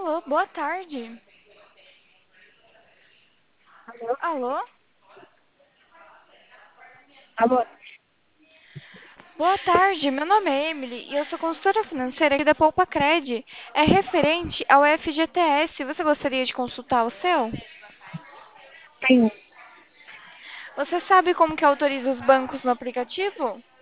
Alô, boa tarde. Alô? Alô? Alô? Boa tarde, meu nome é Emily e eu sou consultora financeira aqui da Poupa Cred. É referente ao FGTS. Você gostaria de consultar o seu? Tenho. Você sabe como que autoriza os bancos no aplicativo?